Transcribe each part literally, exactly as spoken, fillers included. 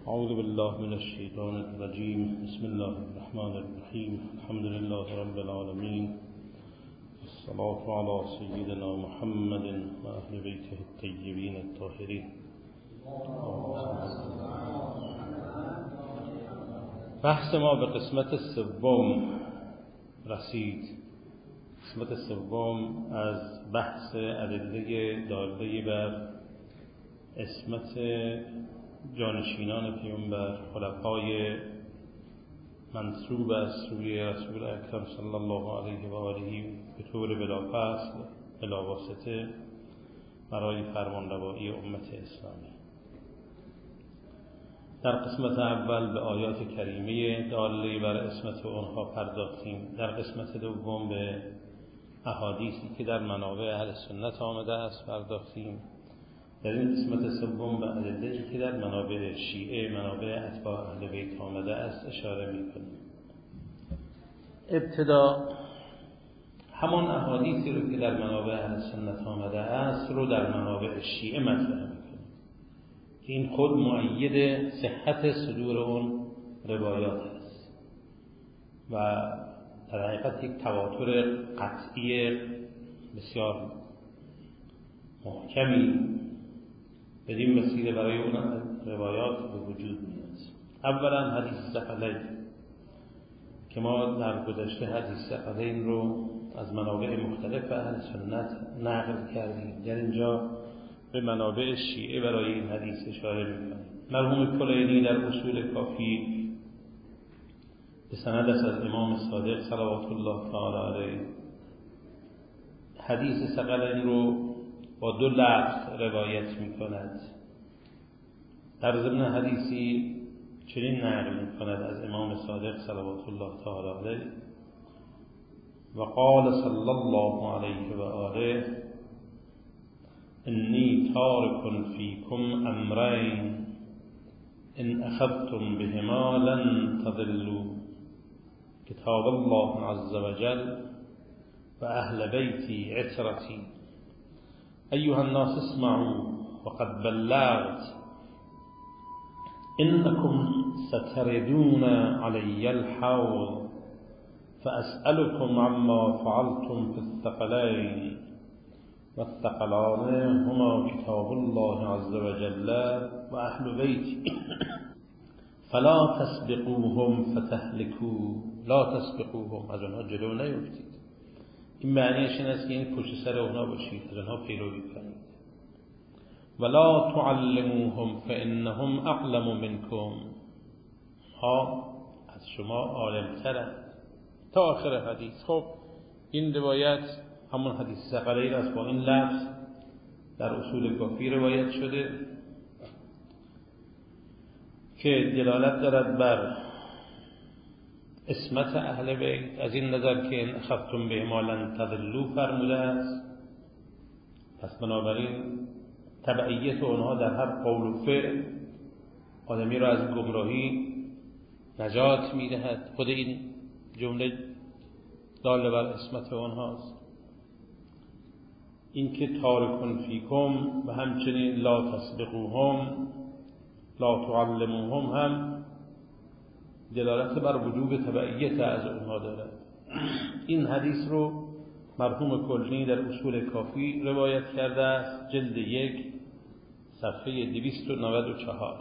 اعوذ بالله من الشیطان الرجیم. بسم الله الرحمن الرحیم. الحمد لله رب العالمین. الصلاة علی سیدنا محمد و اهل بیته الطیبین الطاهرین. بحث ما به قسمت سوم رسید. قسمت سوم از بحث ادله داله بر عصمت جانشینان پیامبر، خلفای منصوب از سوی رسول اکرم صلی الله علیه و آله به طور بلا فصل بلا واسطه برای فرمانروایی امت اسلامی. در قسمت اول به آیات کریمه داله بر عصمت آنها پرداختیم. در قسمت دوم به احادیثی که در منابع اهل سنت آمده است پرداختیم. در این قسمت سوم به ادله‌ای که در منابع شیعه، منابع اتباع اهل بیت آمده است اشاره می‌کنیم. ابتدا همان احادیثی رو که در منابع اهل سنت آمده است رو در منابع شیعه مطرح می‌کنیم که این خود مؤید صحت صدور اون روایات است و در حقیقت یک تواتر قطعی بسیار محکمی بدین وسیله برای اون روایات به وجود میاد. اولا حدیث ثقلین که ما در گذشته حدیث ثقلین رو از منابع مختلف اهل سنت نقل کردیم. در اینجا به منابع شیعه برای این حدیث اشاره میکنیم. مرحوم کلینی در اصول کافی به سند از امام صادق صلوات الله تعالی علیه حدیث ثقلین رو با دو لفظ روایت می کند. در ضمن حدیثی چنین نقل می کند از امام صادق صلوات الله تعالی علیه و قال صلی الله علیه و آله انی تارک فیکم امرین ان اخذتم بهما لن تضلوا کتاب الله عز وجل و اهل بیتی عترتی. أيها الناس اسمعوا وقد بلغت إنكم ستردون علي الحوض فأسألكم عما فعلتم في الثقلين والثقلان هما كتاب الله عز وجل وأهل بيتي فلا تسبقوهم فتهلكوا. لا تسبقوهم، از آنها جلو نیفتید. این معنیش این است که این پشت سر اونها باشید، از اونها پیروی کنید. ولا تعلموهم فانهم اعلم منکم، ها از شما عالم‌ترند. تا آخر حدیث. خب این روایت همون حدیث ثقلین است با این لفظ در اصول کافی روایت شده که دلالت دارد بر عصمت اهل بیت، از این نظر که ان اخذتم بهما لن تضلوا فرموده است. پس بنابراین تبعیت آنها در هر قول و فعل آدمی را از گمراهی نجات میدهد. خود این جمله دال بر عصمت آنهاست. این که تارکون فیکم و همچنین لا تسبقوهم لا تعلموهم هم دلالت بر وجوب تبعیت از اونها دارد. این حدیث رو مرحوم کلینی در اصول کافی روایت کرده است، جلد یک صفحه دویست و نود و چهار.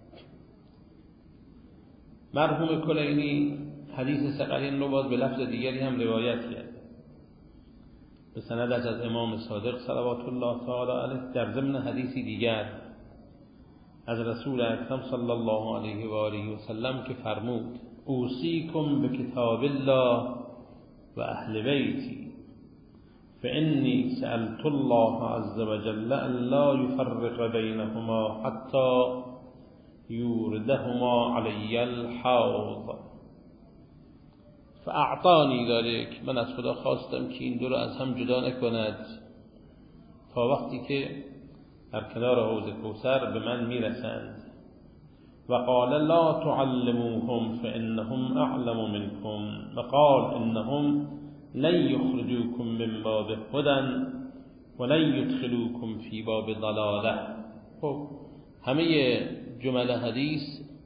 مرحوم کلینی حدیث ثقلین رو باز به لفظ دیگری هم روایت کرد به سند از امام صادق صلوات الله تعالی علیه در ضمن حدیثی دیگر از رسول اکرم صلی الله علیه و آله و سلم که فرمود اوصیکم بکتاب الله و اهل بیتی فانی سألت الله عز وجل الا یفرق بینهما حتی یوردهما علی الحوض فاعطانی ذلك. من از خدا خواستم که این دو را از هم جدا نکند تا وقتی که در کنار حوض کوثر به من میرسند. و قال لا تعلموهم فانهم اعلم منكم و قال انهم لن يخرجوكم من باب هدى ولن يدخلوكم في باب ضلاله. خب همه جمله حدیث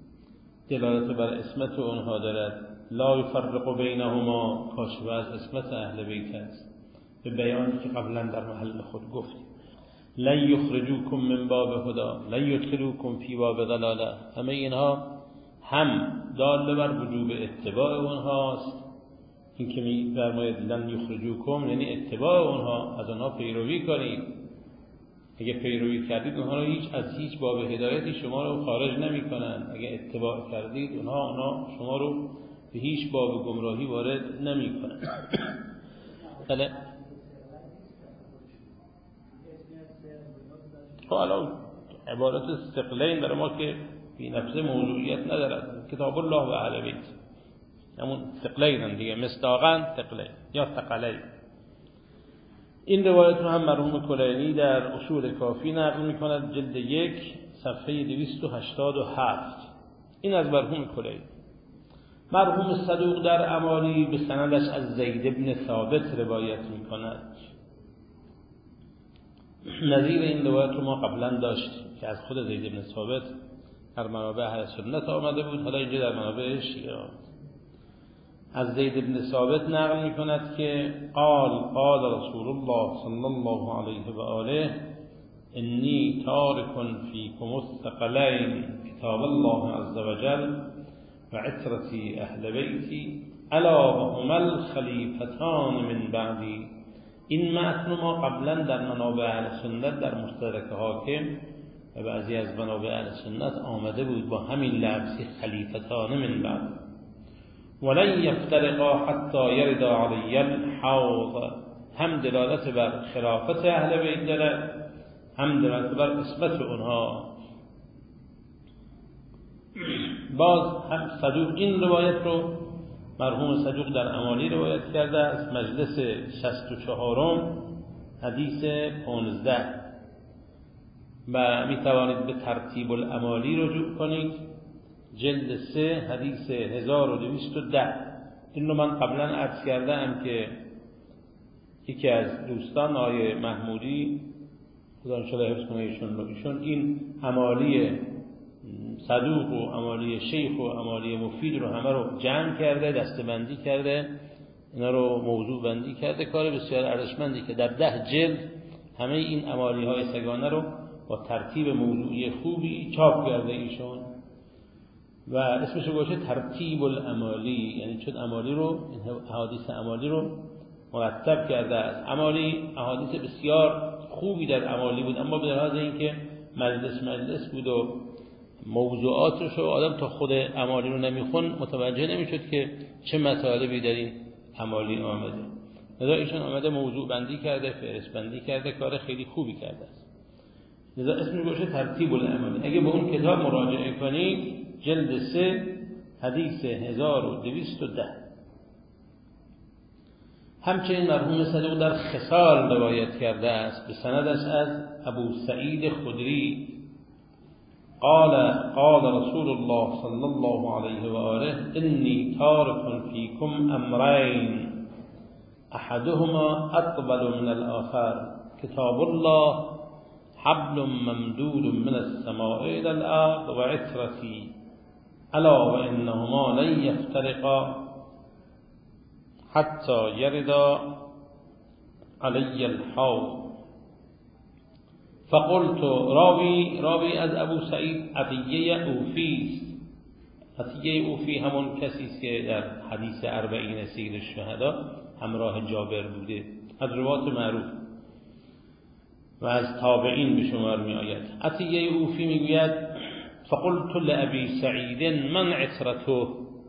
دلالت بر اسمت اونها دارد. لا یفرق بینهما کاشف از اسمت اهل بیت است، به بیانی که قبلا در محل خود گفتیم. لن یخرجوکم من باب هدا لن یدخلوکم فی باب ضلاله. همه اینها هم دال بر وجوب اتباع اونهاست، این که می فرماید لن یخرجوکم یعنی اتباع اونها، از اونها پیروی کنید. اگه پیروی کردید اونها رو هیچ از هیچ باب هدایتی شما رو خارج نمی کنند. اگه اتباع کردید اونها اونها شما رو به هیچ باب گمراهی وارد نمی کنند. بله خب الان عبارت استقلین برای ما که بی نفس موضوعیت ندارد. کتاب الله و اهل بیت همون ثقلین دیگه، مصداقاً ثقلین یا ثقلین. این روایت رو هم مرحوم کلینی در اصول کافی نقل می‌کند، جلد یک صفحه دویست و هشتاد و هفت. این از مرحوم کلینی. مرحوم صدوق در اعمالی به سندش از زید بن ثابت روایت می‌کند. نظیر این روایت رو ما قبلا داشتیم که از خود زید بن ثابت در منابع اهل سنت آمده بود، حالا اینجا در منابع شیعه. از زید بن ثابت نقل می کند که قال قال رسول الله صلی الله علیه و آله انی تارک فیکم الثقلین کتاب الله عز وجل و عترتی اهل بیتی الا وهما الخلیفتان من بعدی. این متن ما قبلا در منابع اهل سنت در مستدرک حاکم و بعضی از منابع اهل سنت آمده بود با همین لفظ خلیفتان من بعد. ولن یفترقا حتی یرد علی الحوض. هم دلالت بر خلافت اهل بیت دارد، هم دلالت بر اسمت اونها. باز هم صدوق این روایت رو مرحوم صدوق در اعمالی روایت کرده از مجلس شصت و چهارم حدیث پانزده و می توانید به ترتیب الاعمالی رجوع کنید، جلد سه حدیث هزار و دویست و ده. این رو من قبلا عرض کردم که یکی از دوستان آقای محمودی خدا انشاءالله حفظ کنه ایشون رو، ایشون این اعمالی صدوق و اعمالی شیخ و اعمالی مفید رو همه رو جمع کرده، دسته‌بندی کرده، اینا رو موضوع بندی کرده. کار بسیار ارزشمندی که در ده جلد همه این اعمالی های سگانه رو با ترتیب موضوعی خوبی چاپ کرده ایشون و اسمش رو باشه ترتیب الاعمالی، یعنی چون اعمالی رو، احادیث اعمالی رو مرتب کرده است. اعمالی احادیث بسیار خوبی در اعمالی بود، اما به لحاظ اینکه مجلس مجلس بود و موضوعاتش رو آدم تا خود اعمالی رو نمیخون متوجه نمیشد که چه مطالبی در این اعمالی آمده. لذا ایشون آمده موضوع بندی کرده، فهرست بندی کرده، کار خیلی خوبی کرده است. لذا اسمش باشه ترتیب الاعمالی. اگه به اون کتاب مراجعه کنید جلد سه حدیث هزار و دویست و ده. همچنین مرحوم صدوق در خصال روایت کرده است به سندش از ابو سعید خدری قال قال رسول الله صلی الله علیه و آله انی تارک فیکم امرین احدهما اطول من الاخر کتاب الله حبل ممدود من السماء الى الارض و عترتی الا و انهما لن یفترقا حتی یردا علی الحوض. فقلت راوی راوی از ابو سعید عطیه اوفی است. عطیه اوفی همون کسی است که در حدیث اربعین سید الشهدا همراه جابر بوده، از روات معروف و از تابعین به شمار می آید. عطیه اوفی می گوید فقلت لابی سعید من عترته.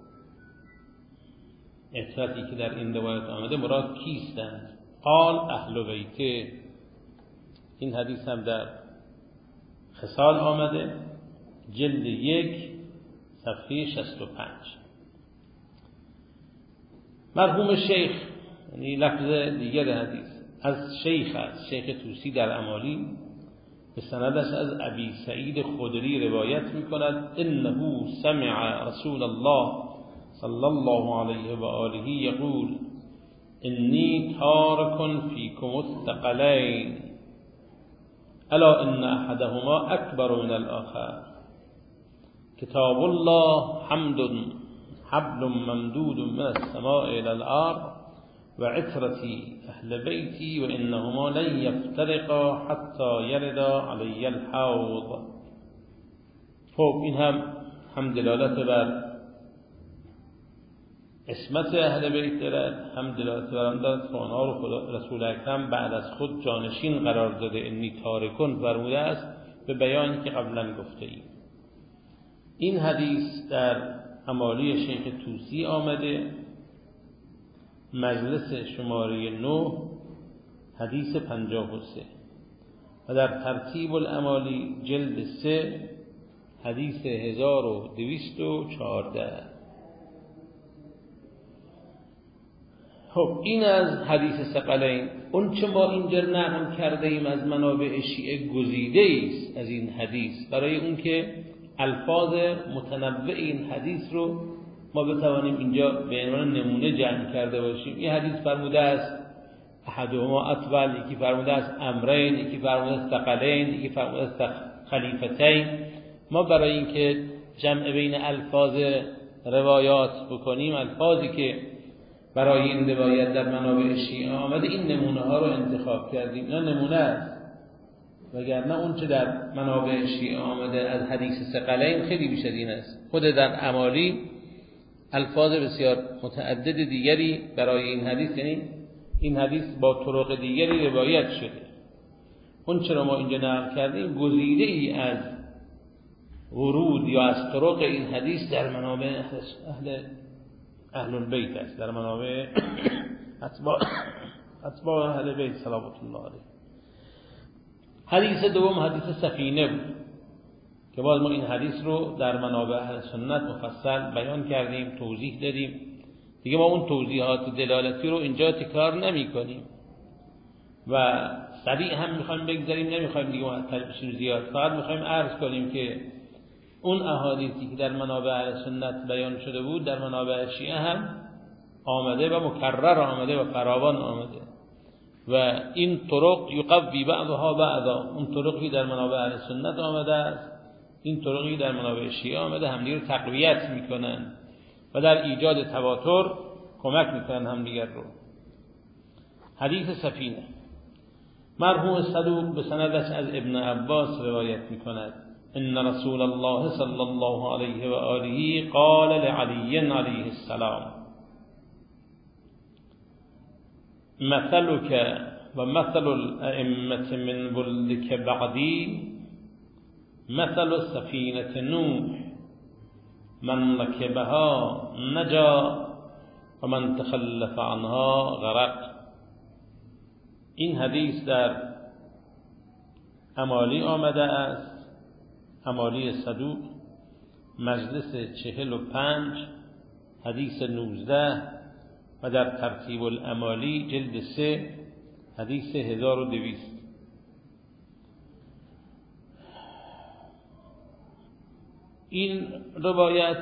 عترتی که در این روایت آمده مراد کیستند؟ قال اهل بیته. این حدیث هم در خصال آمده جلد یک صفحه شصت و پنج. مرحوم شیخ، یعنی لفظ دیگر حدیث از شیخ است، شیخ توسی در اعمالی به سندش از ابی سعید خدری روایت می کند انه سمع رسول الله صلی الله علیه و آله یقول انی تارک فیکم الثقلین الا ان احدهما اکبر من الاخر کتاب الله حمد حبل ممدود من السماء الى الارض و عترتی اهل بیتی و انهما لن یفترقا حتی یردا علی الحوض. خب این هم هم دلالت بر اسمت اهل بیت دارد، هم دلالت بر آن دارد که آنها رو خدا رسول اکرم بعد از خود جانشین قرار داده. انی تارکون فرموده است به بیانی که قبلا گفته ایم. این حدیث در امالی شیخ طوسی آمده، مجلس شماره نه، حدیث پنجاه و سه، و در ترتیب الامالی جلد سه، حدیث هزار و دویست و چهارده. خب این از حدیث ثقلین. اون چه ما اینجا نقل کرده ایم از منابع شیعه گزیده است از این حدیث، برای اون که الفاظ متنوع این حدیث رو ما بتوانیم اینجا به عنوان نمونه جمع کرده باشیم. این حدیث فرموده است احدهما اطول، یکی فرموده است امرین، یکی فرموده است ثقلین، یکی فرموده است خلیفتین. ما برای اینکه جمع بین الفاظ روایات بکنیم، الفاظی که برای این روایت در منابع شیعه آمده، این نمونه ها رو انتخاب کردیم. اینا نمونه است، وگرنه اون چه در منابع شیعه آمده از حدیث ثقلین خیلی بیش از این است. خود در امالی الفاظ بسیار متعدد دیگری برای این حدیث، یعنی این حدیث با طرق دیگری روایت شده. اون چرا ما اینجا نقل کردیم گزیده ای از ورود یا از طرق این حدیث در منابع اهل اهل البیت است، در منابع اتباع اتباع اهل بیت صلوات الله علیه. حدیث دوم حدیث سفینه بود که باز ما این حدیث رو در منابع اهل سنت مفصل بیان کردیم، توضیح دادیم. دیگه ما اون توضیحات دلالتی رو اینجا تکرار نمی کنیم و سریع هم میخوایم بگذاریم، نمیخوایم دیگه معطل بشیم زیاد. فقط میخوایم عرض کنیم که اون احادیثی که در منابع اهل سنت بیان شده بود در منابع شیعه هم آمده و مکرر آمده و فراوان آمده و این طرق یقوی بعضها بعضا. اون طرقی در منابع اهل سنت آمده است، این طرقی در منابع شیعه آمده، همدیگر رو تقویت میکنن و در ایجاد تواتر کمک میکنن همدیگر رو. حدیث سفینه، مرحوم صدوق به سندش از ابن عباس روایت میکند ان رسول الله صلی الله علیه و آله قال لعلی علیه السلام مثلك و مثل الائمه من ولدك بعدی مثل سفینه نوح من ركبها نجا و من تخلف عنها غرق. این حدیث در امالی آمده است، امالی صدوق مجلس چهل و پنج، حدیث نوزده، و در ترتیب الامالی جلد سه، حدیث هزار و دویست. این روایت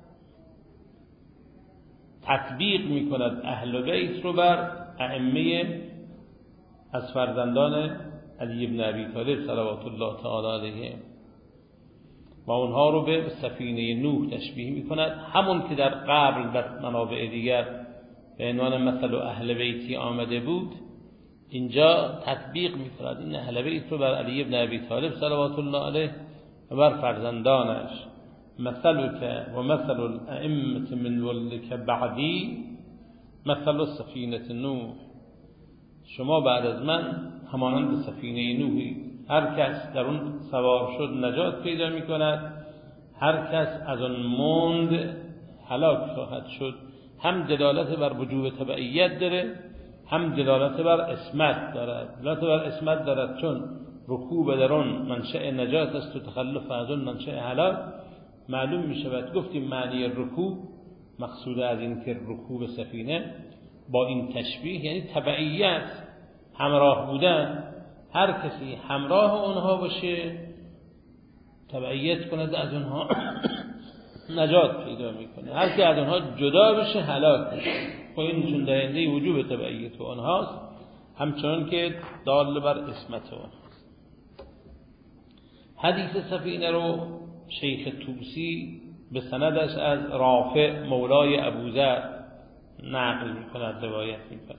تطبیق می کند اهل بیت رو بر ائمه از فرزندان علی بن ابی طالب صلوات الله تعالی علیه و اونها رو به سفینه نوح تشبیه می کند، همون که در قبل در منابع دیگر به عنوان مثل اهل بیتی آمده بود اینجا تطبیق می کند این اهل بیت رو بر علی بن ابی طالب صلوات الله علیه و بر فرزندانش. مثلك و مثل الائمه من ولدك بعدی مثل سفینه نوح، شما بعد از من همانند سفینه نوحی، هر کس در اون سوار شد نجات پیدا می کند، هر کس از اون موند هلاک خواهد شد. هم دلالت بر وجوب تبعیت داره، هم دلالت بر اسمت دارد. دلالت بر اسمت دارد چون رکوب در اون منشأ نجات است و تخلف از اون منشأ هلاک. معلوم می شود گفتیم معنی رکوب، مقصود از این که رکوب سفینه با این تشبیه یعنی تبعیت، همراه بودن. هر کسی همراه اونها باشه، تبعیت کند، از اونها نجات پیدا میکنه. هر کی از اونها جدا بشه هلاک میشه. خب این نشون دهنده وجوب تبعیت اونهاست، همچنان که دال بر اسمت اونهاست. حدیث سفینه رو شیخ طوسی به سندش از رافع مولای ابوذر نقل میکند، روایت میکند.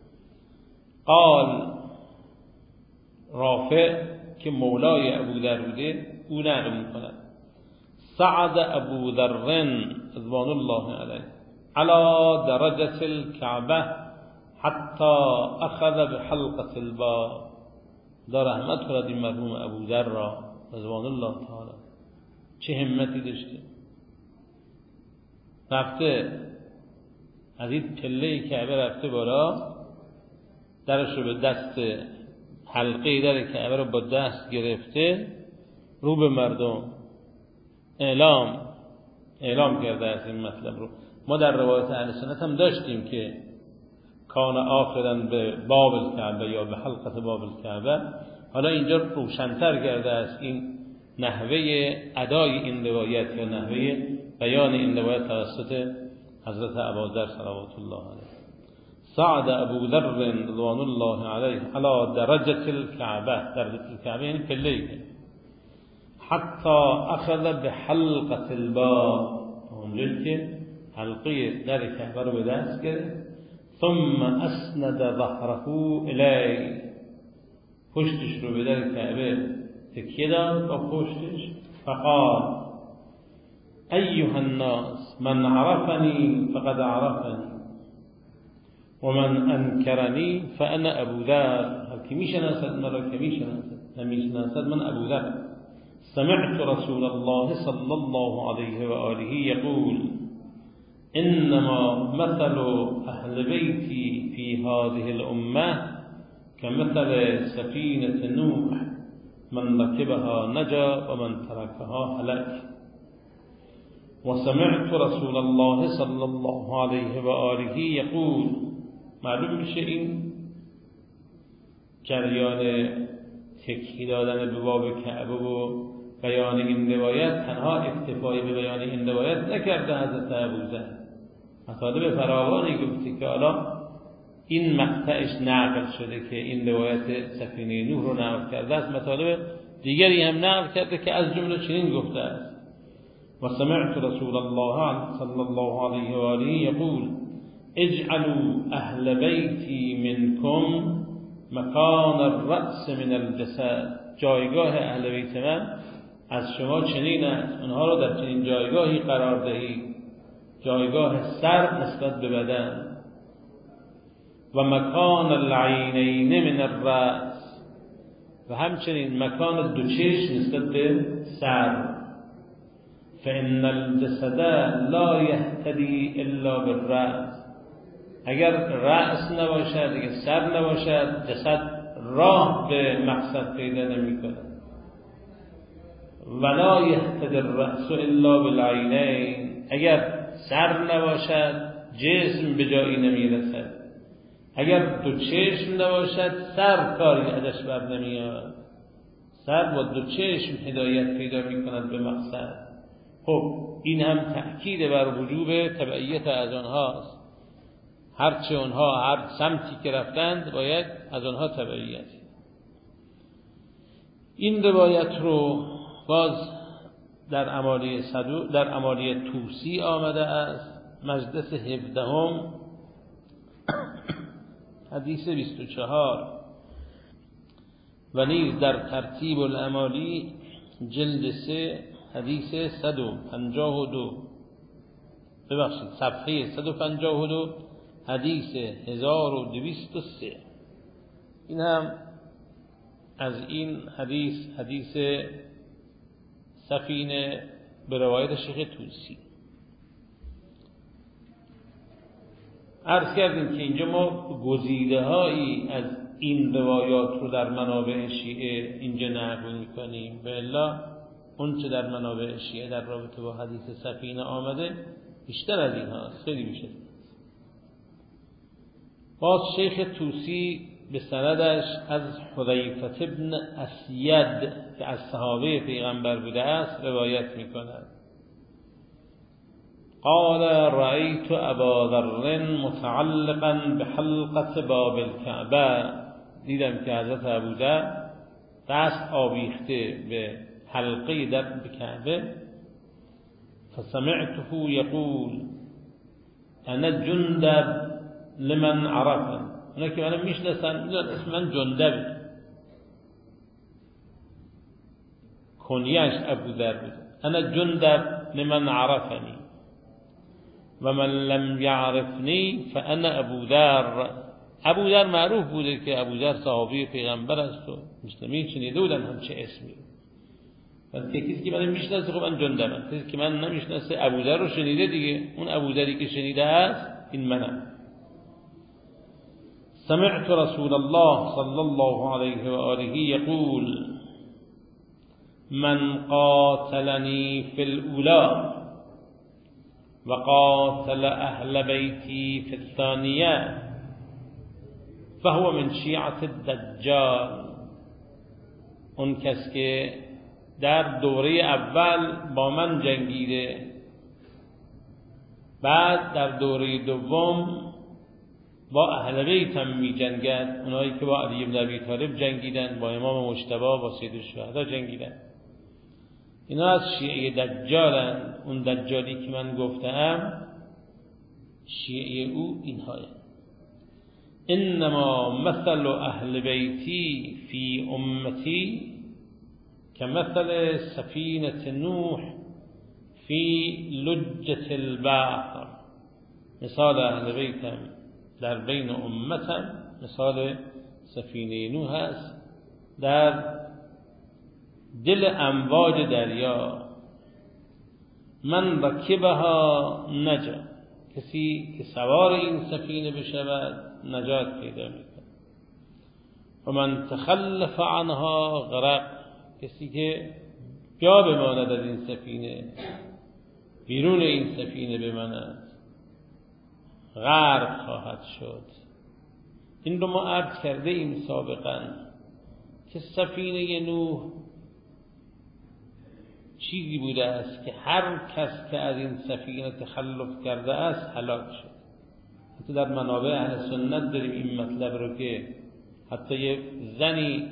قال رافع که مولای ابوذر بوده او نقل میکند صعد ابوذر رضوان الله علیه على درجة الكعبة حتى اخذ بحلقة الباب. دا رحمت کنید این مرحوم ابوذر را رضوان الله تعالی، چه همتی داشته. رفته از این پله کعبه رفته بالا، درش رو به دست، حلقه در کعبه رو با دست گرفته، رو به مردم اعلام اعلام کرده از این مطلب رو. ما در روایت اهل سنت هم داشتیم که کان آخرا به باب الکعبه یا به حلقه باب الکعبه. حالا اینجا روشن‌تر کرده است این نحوه ادای این روایت یا نحوه بیان این روایت توسط حضرت ابوذر صلوات الله علیه. صعد ابوذر رضوان الله علیه على درجة الكعبه، درجة الكعبه یعنی پله، حتی اخذ بحلقة الباب، اونجا که حلقه در کعبه رو به دست گرفت. ثم اسند ظهره الی، پشتش رو به در کعبه تکیه داد با پشتش. فقال ایها الناس من عرفنی فقد عرفنی ومن انکرنی فانا ابوذر. هر کی میشناسد مرا که میشناسد، نمیشناسد من ابوذر. سمعت رسول الله صلی الله علیه و آله یقول انما مثل اهل بیتی فی هذه الامه كمثل سفینة نوح من ركبها نجا ومن تركها هلك. وسمعت رسول الله صلی الله علیه و آله یقول. معلوم میشه این جریان تکیه دادن به باب کعبه و بیان این روایت تنها اکتفای به بیان این روایت نکرده حضرت ابوذر، مطالب فراوانی گفته که حالا این مقطعش نقل شده که این روایت سفینه نوح رو نقل کرده است، مطالب دیگری هم نقل کرده که از جمله چنین گفته است: و سمعت رسول الله صلی الله علیه و آله یقول اجعلوا اهل بیتی منکم مکان الرأس من الجسد. جایگاه اهل بیت من از شما چنین است، اونها رو در چنین جایگاهی قرار دهید، جایگاه سر نسبت به بدن. و مکان العینین من الرأس، و همچنین مکان دو چشم نسبت به سر. فإن الجسد لا يهتدي الا بالرأس. اگر رأس نباشد، اگر سر نباشد، جسد راه به مقصد پیدا نمی کند. ولا يهتدي الرأس الا بالعینین. اگر سر نباشد جسم به جایی نمی رسد. اگر دو چشم نباشد سر کاری ازش بر نمیاد. سر با دو چشم هدایت پیدا می کند به مقصد. خب این هم تأکید بر وجوب تبعیت از آنهاست. هرچه آنها هر سمتی که رفتند باید از آنها تبعیت. این روایت رو باز در امالی صدو در امالی طوسی آمده است، مجلس هفدهم حدیث بیست و چهار، و نیز در ترتیب الامالی جلد سه حدیث صد و پنجاه و دو، ببخشید صفحه صد و پنجاه و دو حدیث هزار و دویست و سه. این هم از این حدیث حدیث سفینه به روایت شیخ طوسی. عرض کردیم که اینجا ما گزیده هایی از این روایات رو در منابع شیعه اینجا نقل میکنیم، و الا اون چه در منابع شیعه در رابطه با حدیث سفینه آمده بیشتر از این هاست، خیلی بیشتر. باز شیخ طوسی به سندش از حذیفه ابن اسید که از صحابه پیغمبر بوده است روایت میکند. قال رأيت ابا ذر متعلقا بحلقة باب الكعبه. دیدم که حضرت ابوذر دست آویخته به حلقه در کعبه فسمعته یقول انا جندب لمن عرفن. اونا که منو میشناسن میدونن اسم من جندب، کنیش ابو ذر بود. انا جندب لمن عرفنی و من لم یعرفنی فانا ابو ذر. ابو ذر معروف بوده که ابو ذر صحابی پیغمبر است و مسلمین شنیده بودن همچه اسمی. ولی کسی که من میشناسه خب من جندبم، کسی که من نمیشناسه ابو ذر رو شنیده دیگه، اون ابو ذری که شنیده است این منم. سمعت رسول الله صلی الله علیه و آله یقول من قاتلنی فی الاولی و قاتل اهل بیتی فی الثانیه فهو من شیعة الدجال. اون کس که در دوره اول با من جنگیده، بعد در دوره دوم با اهل بیتم می جنگد، اونایی که با علی بن ابی طالب جنگیدن، با امام مجتبی، با سید الشهدا جنگیدن، اینا از شیعه دجالن. اون دجالی که من گفتم شیعه او اینهاست. انما مثل اهل بیتی فی امتی كمثل سفینه نوح فی لجة البحر. مثال اهل بیتم در بین امتم مثال سفینه نوح است در دل امواج دریا. من رکبها نجا، کسی که سوار این سفینه بشود نجات پیدا می‌کند. و من تخلف عنها غرق، کسی که جا بماند از این سفینه، بیرون این سفینه بماند، غرق خواهد شد. این رو ما عرض کرده ایم سابقا که سفینه نوح چیزی بوده است که هر کس که از این سفینه تخلف کرده است هلاک شد. حتی در منابع اهل سنت داریم این مطلب رو که حتی یه زنی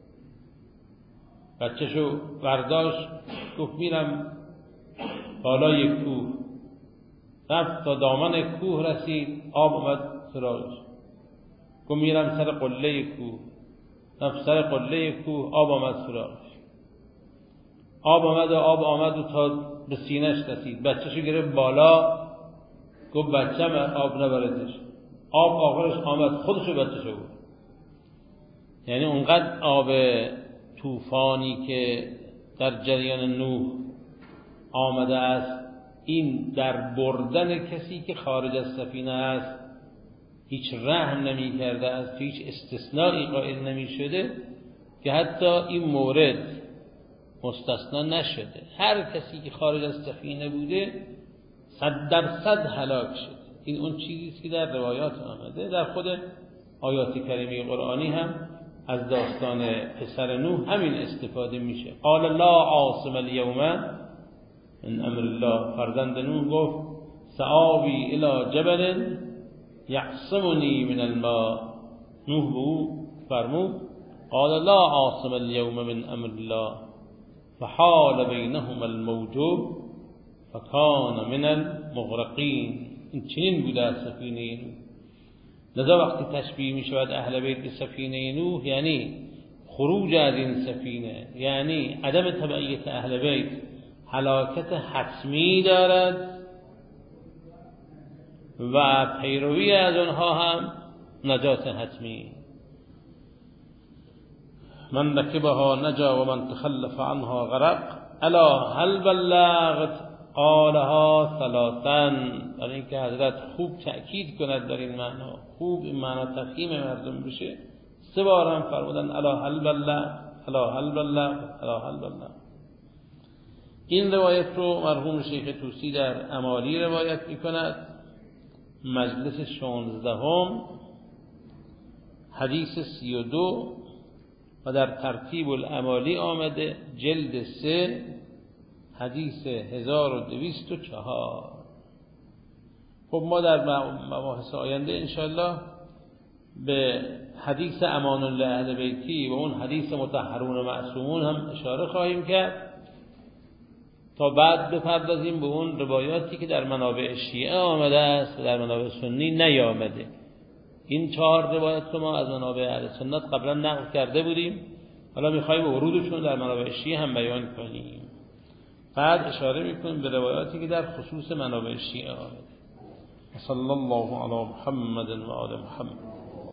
بچه‌شو برداشت گفت میرم بالای کوه، رفت تا دامن کوه رسید، آب اومد سراغش، گفت میرم سر قله کوه، رفت سر قله کوه، آب آمد سراغش، آب آمد و آب آمد و تا به سینه‌اش رسید، بچه‌شو گرفت بالا، گفت بچه‌م آب نبردش، آب آخرش آمد خودشو بچه‌شو بود. یعنی اونقدر آب طوفانی که در جریان نوح آمده است، این در بردن کسی که خارج از سفینه است هیچ رحم نمی کرده است، هیچ استثنایی قائل نمی شده که حتی این مورد مستثنا نشده. هر کسی که خارج از سفینه بوده صد درصد هلاک شد. این اون چیزی که در روایات آمده. در خود آیات کریمه قرآنی هم از داستان پسر نوح همین استفاده میشه. قال لا عاصم اليوم من امر الله. فرزند نوح گفت سآوی الی جبل یعصمنی من الماء. نوح به او فرمود قال لا عاصم اليوم من امر الله فحال بینهما الموج فکان من المغرقین. این چنین بوده از سفینه نوح. لذا وقتی تشبیه می شود اهل بیت به سفینه نوح یعنی خروج از این سفینه، یعنی عدم تبعیت اهل بیت هلاکت حتمی دارد و پیروی از آنها هم نجات حتمی. من رکبها نجا و من تخلف عنها غرق. الا هل بلغت قالها ثلاثا. برای اینکه حضرت خوب تأکید کند در این معنا، خوب این معنا تفهیم مردم بشه، سه بار هم فرمودن الا هل بلغ، الا هل بلغ، الا هل بلغ. این روایت رو مرحوم شیخ طوسی در امالی روایت می کند. مجلس شانزدهم حدیث سی و دو و در ترتیب الامالی آمده جلد سه حدیث هزار و دویست و چهار. خب ما در مباحث آینده انشاءالله به حدیث امان الله اهل بیتی و اون حدیث مطهرون و معصومون هم اشاره خواهیم کرد تا بعد بپردازیم به اون روایاتی که در منابع شیعه آمده است و در منابع سنی نیامده. این چهار روایت رو ما از منابع اهل سنت قبلا نقل کرده بودیم، حالا می‌خوایم ورودشون در منابع شیعه هم بیان کنیم. بعد اشاره می‌کنیم به روایاتی که در خصوص منابع شیعه آمده. صلی الله علی محمد و آل محمد.